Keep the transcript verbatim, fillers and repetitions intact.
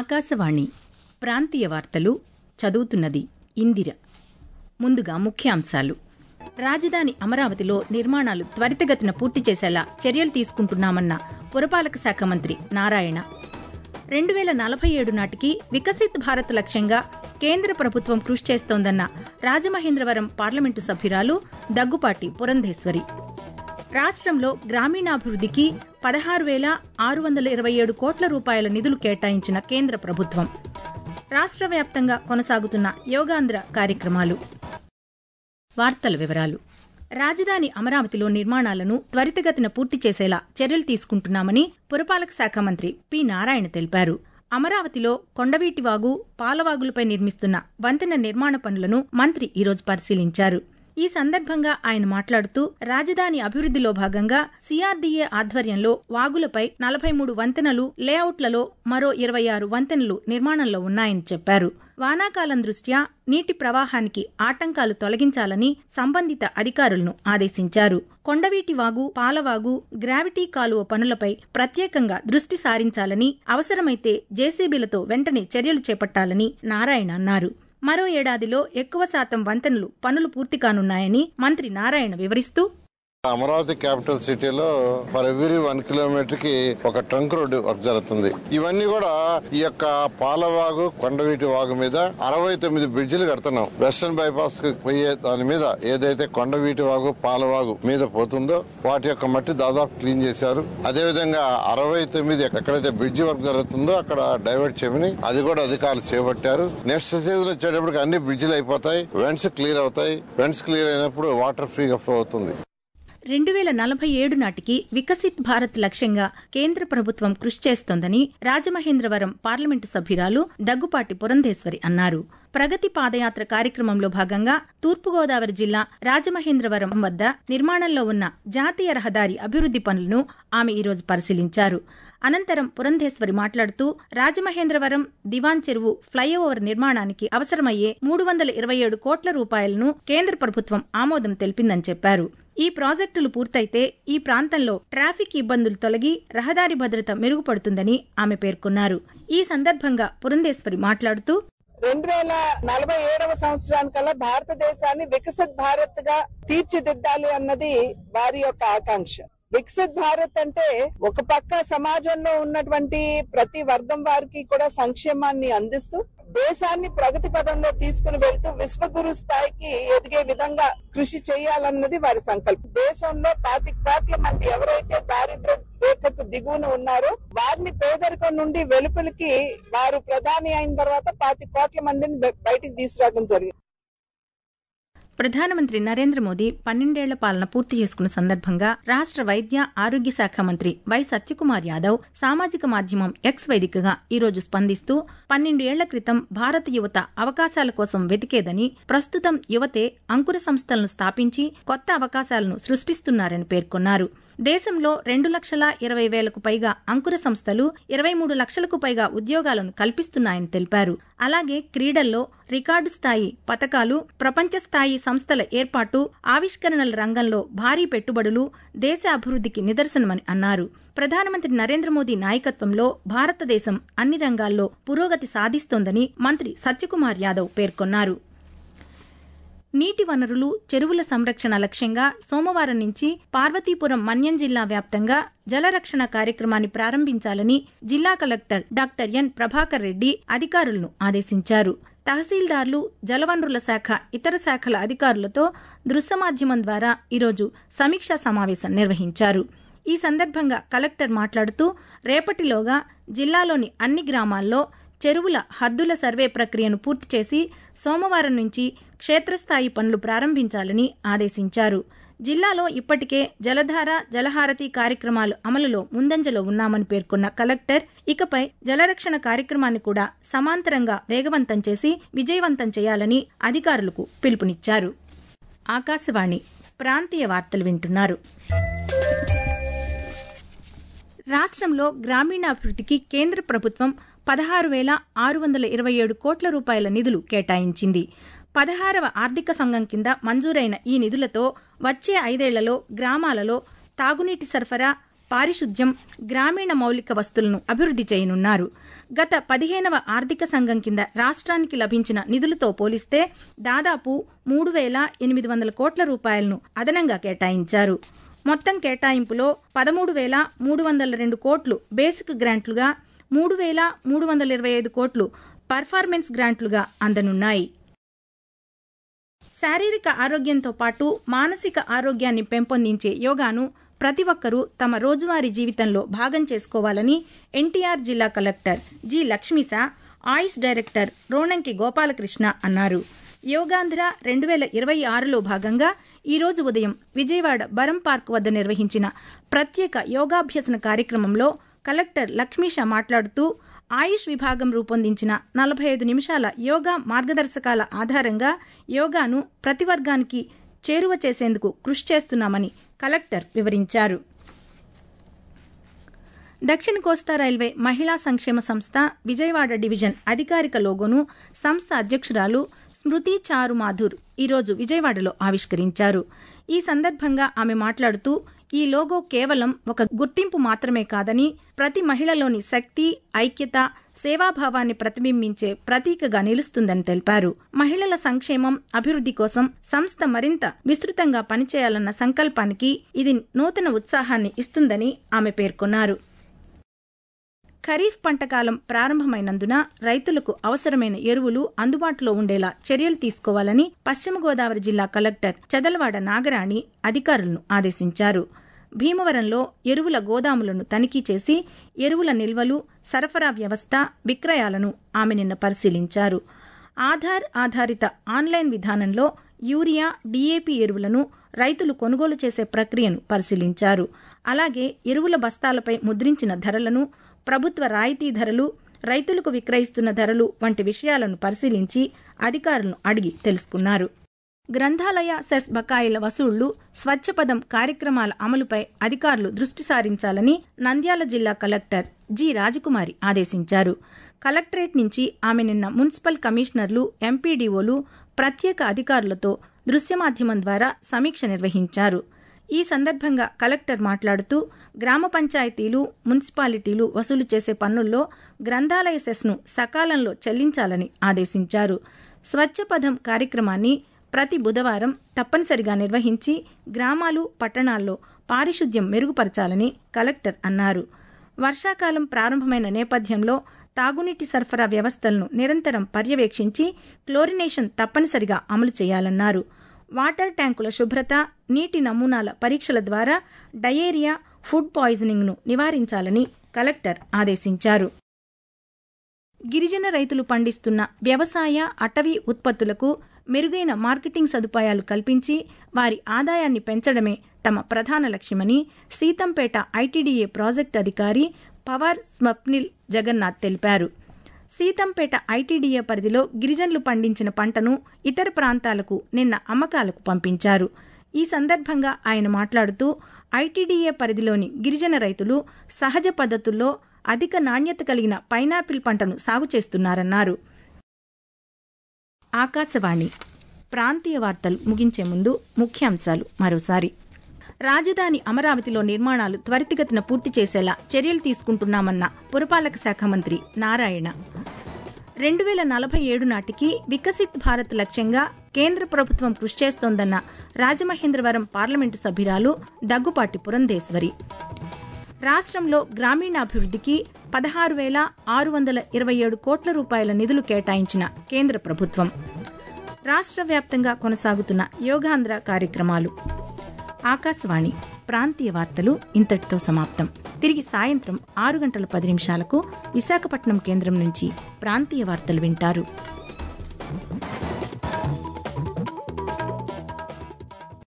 ఆకాశవాణి ప్రాంతీయ వార్తలు చదువుతున్నది ఇందిర. ముందుగా ముఖ్యాంశాలు. రాజధాని అమరావతిలో నిర్మాణాలు త్వరితగతిన పూర్తి చేసేలా చర్యలు తీసుకుంటున్నామన్న పురపాలక శాఖ మంత్రి నారాయణ. రెండు వేల నలభై ఏడు నాటికి వికసిత్ భారత్ లక్ష్యంగా కేంద్ర ప్రభుత్వం కృషి చేస్తోందన్న రాజమహేంద్రవరం పార్లమెంటు సభ్యురాలు దగ్గుపాటి పురంధేశ్వరి. రాష్ట్రంలో గ్రామీణాభివృద్ధికి పదహారు వేల ఆరు వందల ఇరవై ఏడు కోట్ల రూపాయల నిధులు కేటాయించిన కేంద్ర ప్రభుత్వం. రాష్ట్ర వ్యాప్తంగా కొనసాగుతున్న యోగాంధ్ర కార్యక్రమాలు. వార్తల వివరాలు. రాజధాని అమరావతిలో నిర్మాణాలను త్వరితగతిన పూర్తి చేసేలా చర్యలు తీసుకుంటున్నామని పురపాలక శాఖ మంత్రి పి నారాయణ తెలిపారు. అమరావతిలో కొండవీటివాగు, పాలవాగులపై నిర్మిస్తున్న వంతెన నిర్మాణ పనులను మంత్రి ఈరోజు పరిశీలించారు. ఈ సందర్భంగా ఆయన మాట్లాడుతూ రాజధాని అభివృద్ధిలో భాగంగా సీఆర్డీఏ ఆధ్వర్యంలో వాగులపై నలభై మూడు వంతెనలు, లేఅవుట్లలో మరో ఇరవై ఆరు వంతెనలు నిర్మాణంలో ఉన్నాయని చెప్పారు. వానాకాలం దృష్ట్యా నీటి ప్రవాహానికి ఆటంకాలు తొలగించాలని సంబంధిత అధికారులను ఆదేశించారు. కొండవీటి వాగు, పాలవాగు, గ్రావిటీ కాలువ పనులపై ప్రత్యేకంగా దృష్టి సారించాలని, అవసరమైతే జేసీబీలతో వెంటనే చర్యలు చేపట్టాలని నారాయణ అన్నారు. మరో ఏడాదిలో ఎక్కువ శాతం వంతెనలు పనులు పూర్తి కానున్నాయని మంత్రి నారాయణ వివరిస్తూ, అమరావతి క్యాపిటల్ సిటీలో ఫర్ ఎవ్రీ వన్ కిలోమీటర్ కి ఒక ట్రంక్ రోడ్డు వర్క్ జరుగుతుంది. ఇవన్నీ కూడా ఈ యొక్క పాలవాగు, కొండవీటి వాగు మీద అరవై తొమ్మిది బ్రిడ్జిలు కడుతున్నాం. వెస్టర్న్ బైపాస్ కి పోయే దాని మీద ఏదైతే కొండవీటి వాగు, పాలవాగు మీద పోతుందో వాటి యొక్క మట్టి దాదాపు క్లీన్ చేశారు. అదే విధంగా అరవై తొమ్మిది ఎక్కడైతే బ్రిడ్జి వర్క్ జరుగుతుందో అక్కడ డైవర్ట్ చేయమని అది కూడా అధికారులు చేపట్టారు. నెక్స్ట్ సీజన్ వచ్చేటప్పటికి అన్ని బ్రిడ్జిలు అయిపోతాయి, వెంట్స్ క్లియర్ అవుతాయి. వెంట్స్ క్లియర్ అయినప్పుడు వాటర్ ఫ్రీగా ఫ్లో అవుతుంది. రెండు వేల నలభై ఏడు నాటికి వికసిత్ భారత్ లక్ష్యంగా కేంద్ర ప్రభుత్వం కృషి చేస్తోందని రాజమహేంద్రవరం పార్లమెంటు సభ్యురాలు దగ్గుపాటి పురంధేశ్వరి అన్నారు. ప్రగతి పాదయాత్ర కార్యక్రమంలో భాగంగా తూర్పుగోదావరి జిల్లా రాజమహేంద్రవరం వద్ద నిర్మాణంలో ఉన్న జాతీయ రహదారి అభివృద్ది పనులను ఆమె ఈరోజు పరిశీలించారు. అనంతరం పురంధేశ్వరి మాట్లాడుతూ రాజమహేంద్రవరం దివాన్ చెరువు ఫ్లైఓవర్ నిర్మాణానికి అవసరమయ్యే మూడు వందల ఇరవై ఏడు కోట్ల రూపాయలను కేంద్ర ప్రభుత్వం ఆమోదం తెలిపిందని చెప్పారు. ఈ ప్రాజెక్టులు పూర్తయితే ఈ ప్రాంతంలో ట్రాఫిక్ ఇబ్బందులు తొలగి రహదారి భద్రత మెరుగుపడుతుందని ఆమె పేర్కొన్నారు. ఈ సందర్భంగా పురంధేశ్వరి మాట్లాడుతూ, రెండు వేల నలభై ఏడవ సంవత్సరానికల్లా భారతదేశాన్ని వికసిత్ భారత్ గా తీర్చిదిద్దాలి అన్నది వారి యొక్క ఆకాంక్ష. వికసిత్ భారత్ అంటే ఒక పక్క సమాజంలో ఉన్నటువంటి ప్రతి వర్గం వారికి కూడా సంక్షేమాన్ని అందిస్తూ దేశాన్ని ప్రగతి పదంలో తీసుకుని వెళ్తూ విశ్వగురు స్థాయికి ఎదిగే విధంగా కృషి చేయాలన్నది వారి సంకల్పం. దేశంలో పాతిక కోట్ల మంది ఎవరైతే దారిద్ర్య రేఖకు దిగువన ఉన్నారో వారిని పేదరికం నుండి వెలుపలికి వారు ప్రధాని అయిన తర్వాత పాతిక కోట్ల మందిని బయటికి తీసుకురావడం జరిగింది. ప్రధానమంత్రి నరేంద్ర మోదీ పన్నెండేళ్ల పాలన పూర్తి చేసుకున్న సందర్భంగా రాష్ట్ర వైద్య ఆరోగ్య శాఖ మంత్రి వై సత్యకుమార్ యాదవ్ సామాజిక మాధ్యమం ఎక్స్ వేదికగా ఈరోజు స్పందిస్తూ, పన్నెండు ఏళ్ల క్రితం భారత యువత అవకాశాల కోసం వెతికేదని, ప్రస్తుతం యువతే అంకుర సంస్థలను స్థాపించి కొత్త అవకాశాలను సృష్టిస్తున్నారని పేర్కొన్నారు. దేశంలో రెండు లక్షల ఇరవై వేలకు పైగా అంకుర సంస్థలు ఇరవై మూడు లక్షలకు పైగా ఉద్యోగాలను కల్పిస్తున్నాయని తెలిపారు. అలాగే క్రీడల్లో రికార్డు స్థాయి పథకాలు, ప్రపంచ స్థాయి సంస్థల ఏర్పాటు, ఆవిష్కరణల రంగంలో భారీ పెట్టుబడులు దేశ అభివృద్ధికి నిదర్శనమని అన్నారు. ప్రధానమంత్రి నరేంద్ర మోదీ నాయకత్వంలో భారతదేశం అన్ని రంగాల్లో పురోగతి సాధిస్తోందని మంత్రి సత్యకుమార్ యాదవ్ పేర్కొన్నారు. నీటి వనరులు, చెరువుల సంరక్షణ లక్ష్యంగా సోమవారం నుంచి పార్వతీపురం మన్యం జిల్లా వ్యాప్తంగా జలరక్షణ కార్యక్రమాన్ని ప్రారంభించాలని జిల్లా collector doctor N Prabhakar Reddy అధికారులను ఆదేశించారు. తహసీల్దార్లు, జలవనరుల శాఖ ఇతర శాఖల అధికారులతో దృశ్య మాధ్యమం ద్వారా ఈరోజు సమీక్షా సమావేశం నిర్వహించారు. ఈ సందర్భంగా కలెక్టర్ మాట్లాడుతూ, రేపటిలోగా జిల్లాలోని అన్ని గ్రామాల్లో చెరువుల హద్దుల సర్వే ప్రక్రియను పూర్తి చేసి సోమవారం నుంచి క్షేత్రస్థాయి పనులు ప్రారంభించాలని ఆదేశించారు. జిల్లాలో ఇప్పటికే జలధార, జలహారతి కార్యక్రమాలు అమలులో ముందంజలో ఉన్నామని పేర్కొన్న కలెక్టర్, ఇకపై జలరక్షణ కార్యక్రమాన్ని కూడా సమాంతరంగా వేగవంతం చేసి విజయవంతం చేయాలని అధికారులకు పిలుపునిచ్చారు. ఆకాశవాణి ప్రాంతీయ వార్తలు వింటున్నారు. రాష్ట్రంలో గ్రామీణాభివృద్ధికి కేంద్ర ప్రభుత్వం పదహారు వేల ఆరు వందల ఇరవై ఏడు కోట్ల రూపాయల నిధులు కేటాయించింది. పదహారవ ఆర్థిక సంఘం కింద మంజూరైన ఈ నిధులతో వచ్చే ఐదేళ్లలో గ్రామాలలో తాగునీటి సరఫరా, పారిశుద్ధ్యం, గ్రామీణ మౌలిక వస్తువులను అభివృద్ధి చేయనున్నారు. గత పదిహేనవ ఆర్థిక సంఘం కింద రాష్ట్రానికి లభించిన నిధులతో పోలిస్తే దాదాపు మూడు వేల ఎనిమిది వందల కోట్ల రూపాయలను అదనంగా కేటాయించారు. మొత్తం కేటాయింపులో పదమూడు వేల మూడు వందల రెండు కోట్లు బేసిక్ గ్రాంట్లుగా, మూడు వేల మూడు వందల ఇరవై ఐదు కోట్లు పర్ఫార్మెన్స్ గ్రాంట్లుగా అందనున్నాయి. శారీరక ఆరోగ్యంతో పాటు మానసిక ఆరోగ్యాన్ని పెంపొందించే యోగాను ప్రతి ఒక్కరూ తమ రోజువారీ జీవితంలో భాగం చేసుకోవాలని ఎన్టీఆర్ జిల్లా collector G Lakshmisha, AYUSH director Ronanki Gopalakrishna అన్నారు. యోగాంధ్ర రెండు వేల ఇరవై ఆరులో భాగంగా ఈరోజు ఉదయం విజయవాడ బరం పార్క్ వద్ద నిర్వహించిన ప్రత్యేక యోగాభ్యసన కార్యక్రమంలో కలెక్టర్ లక్ష్మీశ మాట్లాడుతూ ఆయుష్ విభాగం రూపొందించిన నలభై ఐదు నిమిషాల యోగా మార్గదర్శకాల ఆధారంగా యోగాను ప్రతి వర్గానికి చేరువ చేసేందుకు కృషి చేస్తున్నామని కలెక్టర్ వివరించారు. దక్షిణ కోస్తా రైల్వే మహిళా సంక్షేమ సంస్థ విజయవాడ డివిజన్ అధికారిక లోగోను సంస్థ అధ్యక్షురాలు స్మృతి చారు మాధుర్ ఈరోజు విజయవాడలో ఆవిష్కరించారు. ఈ సందర్భంగా ఆమె మాట్లాడుతూ ఈ లోగో కేవలం ఒక గుర్తింపు మాత్రమే కాదని ప్రతి మహిళలోని శక్తి, ఐక్యత, సేవాభావాన్ని ప్రతిబింబించే ప్రతీకగా నిలుస్తుందని తెలిపారు. మహిళల సంక్షేమం, అభివృద్ధి కోసం సంస్థ మరింత విస్తృతంగా పనిచేయాలన్న సంకల్పానికి ఇది నూతన ఉత్సాహాన్ని ఇస్తుందని ఆమె పేర్కొన్నారు. ఖరీఫ్ పంటకాలం ప్రారంభమైనందున రైతులకు అవసరమైన ఎరువులు అందుబాటులో ఉండేలా చర్యలు తీసుకోవాలని పశ్చిమ గోదావరి జిల్లా కలెక్టర్ చదలవాడ నాగరాణి అధికారులను ఆదేశించారు. భీమవరంలో ఎరువుల గోదాములను తనిఖీ చేసి ఎరువుల నిల్వలు, సరఫరా వ్యవస్థ, విక్రయాలను ఆమె నిన్న పరిశీలించారు. ఆధార్ ఆధారిత ఆన్లైన్ విధానంలో యూరియా, డీఏపీ ఎరువులను రైతులు కొనుగోలు చేసే ప్రక్రియను పరిశీలించారు. అలాగే ఎరువుల బస్తాలపై ముద్రించిన ధరలను, ప్రభుత్వ రాయితీ ధరలు, రైతులకు విక్రయిస్తున్న ధరలు వంటి విషయాలను పరిశీలించి అధికారులను అడిగి తెలుసుకున్నారు. గ్రంథాలయ సెస్ బకాయిల వసూళ్లు, స్వచ్ఛపదం కార్యక్రమాల అమలుపై అధికారులు దృష్టి సారించాలని నంద్యాల జిల్లా కలెక్టర్ జి రాజకుమారి ఆదేశించారు. కలెక్టరేట్ నుంచి ఆమె నిన్న మున్సిపల్ కమిషనర్లు, ఎంపీడీఓలు, ప్రత్యేక అధికారులతో దృశ్యమాధ్యమం ద్వారా సమీక్ష నిర్వహించారు. ఈ సందర్భంగా కలెక్టర్ మాట్లాడుతూ గ్రామ పంచాయతీలు, మున్సిపాలిటీలు వసూలు చేసే పన్నుల్లో గ్రంథాలయ సెస్ను సకాలంలో చెల్లించాలని ఆదేశించారు. స్వచ్ఛపథం కార్యక్రమాన్ని ప్రతి బుధవారం తప్పనిసరిగా నిర్వహించి గ్రామాలు, పట్టణాల్లో పారిశుద్ధ్యం మెరుగుపరచాలని కలెక్టర్ అన్నారు. వర్షాకాలం ప్రారంభమైన నేపథ్యంలో తాగునీటి సరఫరా వ్యవస్థలను నిరంతరం పర్యవేక్షించి క్లోరినేషన్ తప్పనిసరిగా అమలు చేయాలన్నారు. వాటర్ ట్యాంకుల శుభ్రత, నీటి నమూనాల పరీక్షల ద్వారా డయేరియా, ఫుడ్ పాయిజనింగ్ను నివారించాలని కలెక్టర్ ఆదేశించారు. గిరిజన రైతులు పండిస్తున్న వ్యవసాయ, అటవీ ఉత్పత్తులకు మెరుగైన మార్కెటింగ్ సదుపాయాలు కల్పించి వారి ఆదాయాన్ని పెంచడమే తమ ప్రధాన లక్ష్యమని సీతంపేట ఐటీడీఏ ప్రాజెక్టు అధికారి పవార్ స్వప్నిల్ జగన్నాథ్ తెలిపారు. సీతంపేట ఐటీడీఏ పరిధిలో గిరిజనులు పండించిన పంటను ఇతర ప్రాంతాలకు నిన్న అమ్మకాలకు పంపించారు. ఈ సందర్భంగా ఆయన మాట్లాడుతూ ఐటీడీఏ పరిధిలోని గిరిజన రైతులు సహజ పద్ధతుల్లో అధిక నాణ్యత కలిగిన పైనాపిల్ పంటను సాగు చేస్తున్నారన్నారు. ఆకాశవాణి ప్రాంతీయ వార్తలు ముగించే ముందు ముఖ్యాంశాలు మరోసారి. రాజధాని అమరావతిలో నిర్మాణాలు త్వరితగతిన పూర్తి చేసేలా చర్యలు తీసుకుంటున్నామన్న పురపాలక శాఖ మంత్రి నారాయణ. రెండు వేల నలభై ఏడు నాటికి వికసిత్ భారత్ లక్ష్యంగా కేంద్ర ప్రభుత్వం కృషి చేస్తోందన్న రాజమహేంద్రవరం పార్లమెంటు సభ్యురాలు దగ్గుపాటి పురంధేశ్వరి. రాష్ట్రంలో గ్రామీణాభివృద్ధికి పదహారు వేల ఆరు వందల ఇరవై ఏడు కోట్ల రూపాయల నిధులు కేటాయించిన కేంద్ర ప్రభుత్వం. రాష్ట్ర వ్యాప్తంగా కొనసాగుతున్న యోగాంధ్ర కార్యక్రమాలు. ఆకాశవాణి ప్రాంతీయ వార్తలు ఇంతటితో సమాప్తం. తిరిగి సాయంత్రం ఆరు గంటల పది నిమిషాలకు విశాఖపట్నం కేంద్రం నుంచి ప్రాంతీయ వార్తలు వింటారు.